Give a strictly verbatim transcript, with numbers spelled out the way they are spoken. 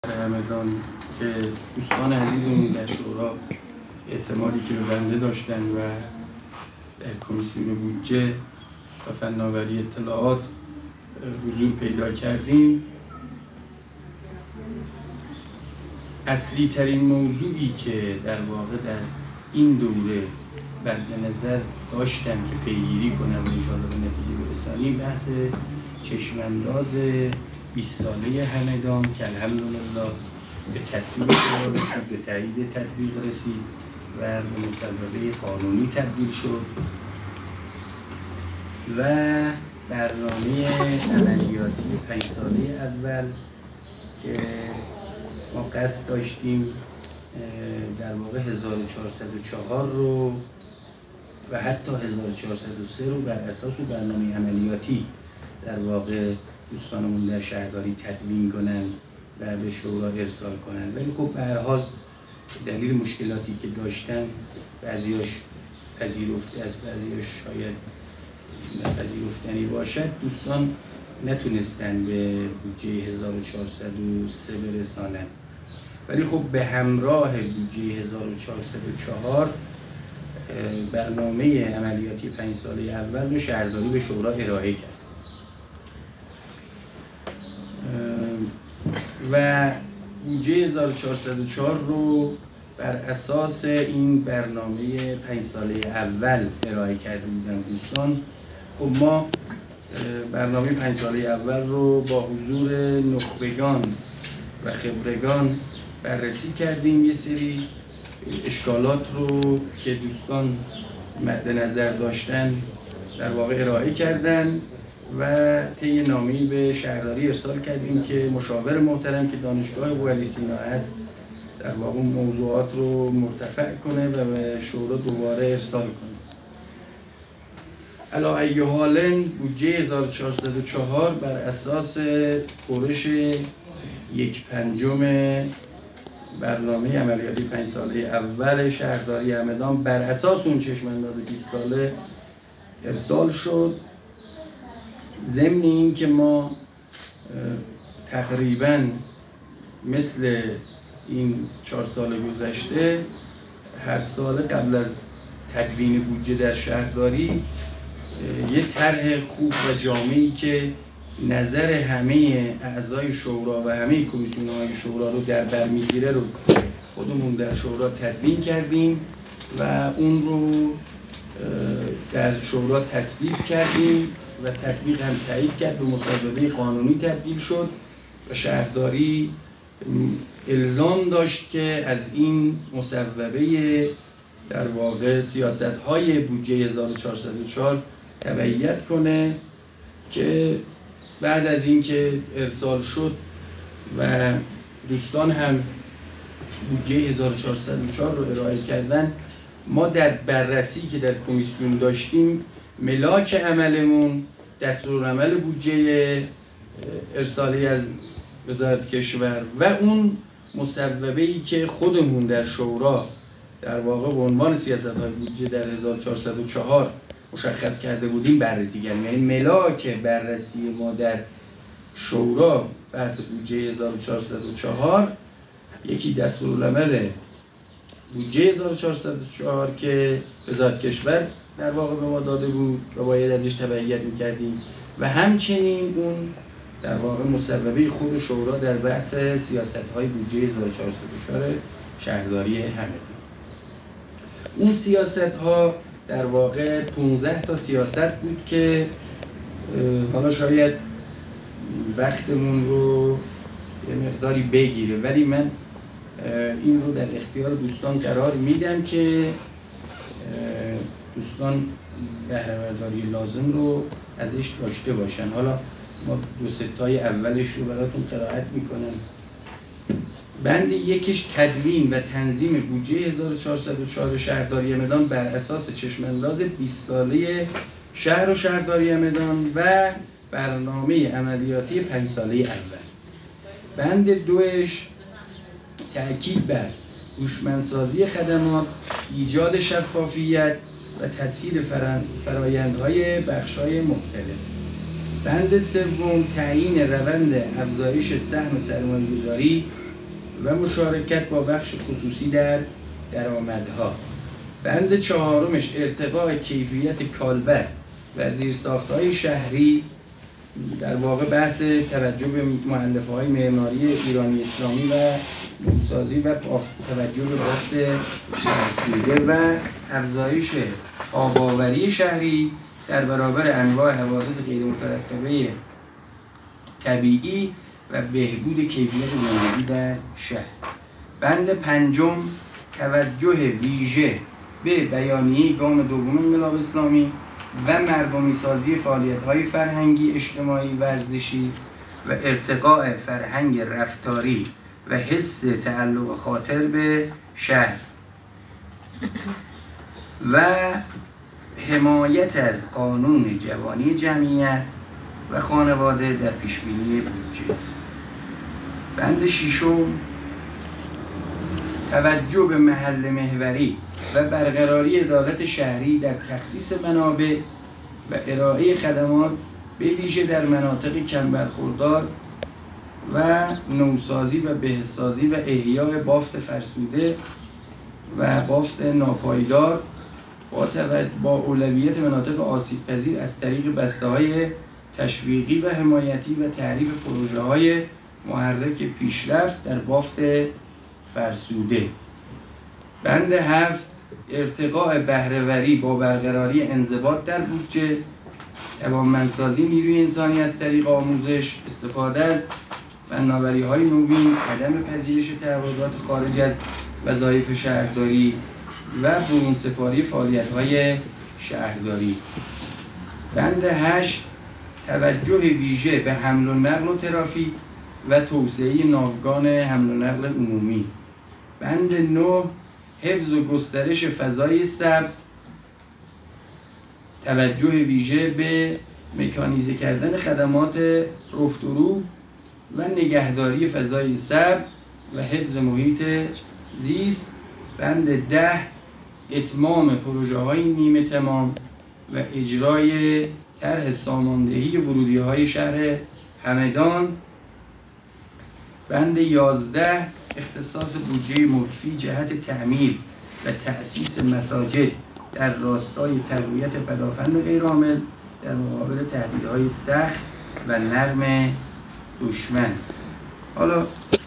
همدان که دوستان عزیزمون در شورا اعتمادی که به بنده داشتن و در کمیسیون بودجه و فناوری اطلاعات حضور پیدا کردیم، اصلی ترین موضوعی که در واقع در این دوره بر نظر داشتم که پیگیری کنم و انشاءالله به نتیجه برسانیم بحث چشمانداز بیست ساله همدان که الحمدلله به تصویب شورا رسید، به تایید تطبیق رسید و به مصوبه قانونی تبدیل شد و برنامه عملیاتی پنج ساله اول که ما قصد داشتیم در واقع هزار و چهارصد و چهار رو و حتی هزار و چهارصد و سه رو بر اساس برنامه عملیاتی در واقع دوستانمون در شهرداری تدوین کنن و به شورا ارسال کنن، ولی خب به هر حال دلیل مشکلاتی که داشتن بعضیاش پذیرفته است، بعضیاش شاید نپذیرفتنی باشد، دوستان نتونستن به بودجه هزار و چهارصد و سه برسانن، ولی خب به همراه بودجه هزار و چهارصد و چهار برنامه عملیاتی پنج ساله اول رو شهرداری به شورا ارائه کرد و بودجه هزار و چهارصد و چهار رو بر اساس این برنامه پنج ساله اول ارائه کرده بودن دوستان. خب ما برنامه پنج ساله اول رو با حضور نخبگان و خبرگان بررسی کردیم، یه سری اشکالات رو که دوستان مد نظر داشتن در واقع ارائه کردن و طی نامه‌ای به شهرداری ارسال کردیم که مشاور محترم که دانشگاه ابوعلی سینا هست در واقع موضوعات رو مرتفع کنه و به شورا دوباره ارسال کنه. علی ای حال بودجه هزار و چهارصد و چهار بر اساس پرش یک پنجم برنامه عملیاتی پنج ساله اول شهرداری همدان بر اساس اون چشمانداز بیست ساله ارسال شد. ضمن این که ما تقریباً مثل این چهار سال گذشته هر سال قبل از تدوین بودجه در شهرداری یه طرح خوب و جامعی که نظر همه اعضای شورا و همه کمیسیون‌های شورا رو در بر میگیره رو خودمون در شورا تدوین کردیم و اون رو در شورا تصویب کردیم و تطبیق هم تایید کرد، به مصوبه قانونی تبدیل شد و شهرداری الزام داشت که از این مصوبه در واقع سیاست‌های بودجه هزار و چهارصد و چهار تبعیت کنه که بعد از اینکه ارسال شد و دوستان هم بودجه هزار و چهارصد و چهار رو ارائه کردن، ما در بررسی که در کمیسیون داشتیم ملاک عملمون دستورالعمل بودجه ارسالی از وزارت کشور و اون مصوبه‌ای که خودمون در شورا در واقع به عنوان سیاست‌های بودجه در هزار و چهارصد و چهار مشخص کرده بودیم بررسی کردیم. یعنی ملاک بررسی ما در شورا بحث بودجه هزار و چهارصد و چهار یکی دستورالعمل بودجه هزار و چهارصد و چهار که وزارت کشور در واقع به ما داده بود و باید ازش تبعیت می‌کردیم و همچنین اون در واقع مصوبه خود شورا در بحث سیاست‌های بودجه هزار و چهارصد و چهار شهرداری همدان. اون سیاست‌ها در واقع پانزده تا سیاست بود که حالا شاید وقتمون رو یه مقداری بگیره، ولی من این رو در اختیار دوستان قرار میدم که دوستان بهره‌برداری لازم رو ازش داشته باشن. حالا ما دو ستای اولش رو براتون قرائت میکنم. بند یکش تدوین و تنظیم بودجه هزار و چهارصد و چهار شهرداری همدان بر اساس چشمانداز بیست ساله شهر و شهرداری همدان و برنامه عملیاتی پنج ساله اول. بند دوش تأکید بر هوشمندسازی خدمات، ایجاد شفافیت و تسهیل فرآیندهای بخش‌های مختلف. بند سوم تعیین روند افزایش سهم سرمایه‌گذاری و مشارکت با بخش خصوصی در درآمدها. بند چهارمش ارتقاء کیفیت کالبد و زیرساخت‌های شهری، در واقع بحث توجه به مؤلفه‌های معماری ایرانی اسلامی و نوسازی و توجه به بافت فرسوده و افزایش آباوری شهری در برابر انواع حوادث غیر مترتبه طبیعی و بهبود کیفیت زندگی در شهر. بند پنجم توجه ویژه به بیانیه گام دوم انقلاب اسلامی و مردمی سازی فعالیت‌های فرهنگی، اجتماعی، ورزشی و ارتقاء فرهنگ رفتاری و حس تعلق خاطر به شهر و حمایت از قانون جوانی جمعیت و خانواده در پیشبینی بودجه. بند ششم توجه به محل محوری و برقراری عدالت شهری در تخصیص منابع و ارائه خدمات به ویژه در مناطق کم برخوردار و نوسازی و بهسازی و احیای بافت فرسوده و بافت ناپایدار با, با اولویت مناطق آسیب پذیر از طریق بسته‌های تشویقی و حمایتی و تعریف پروژه‌های محرک پیشرفت در بافت فرسوده. بند هفت ارتقاء بهره‌وری با برقراری انضباط در بودجه، توانمندسازی نیروی انسانی از طریق آموزش، استفاده از فناوری‌های نوین، عدم پذیرش تعهدات خارج از وظایف شهرداری و برون‌سپاری فعالیت‌های شهرداری. بند هشت توجه ویژه به حمل و نقل و ترافیک و توسعه ناوگان حمل و نقل عمومی. بند نه حفظ و گسترش فضای سبز، توجه ویژه به مکانیزه کردن خدمات رفت و رو و نگهداری فضای سبز و حفظ محیط زیست. بند ده اتمام پروژه های نیمه تمام و اجرای طرح ساماندهی ورودی های شهر همدان. بند یازده اختصاص بودجه مکفی جهت تعمیر و تأسیس مساجد در راستای تقویت پدافند غیرعامل در مقابل تهدیدهای سخت و نرم دشمن. حالا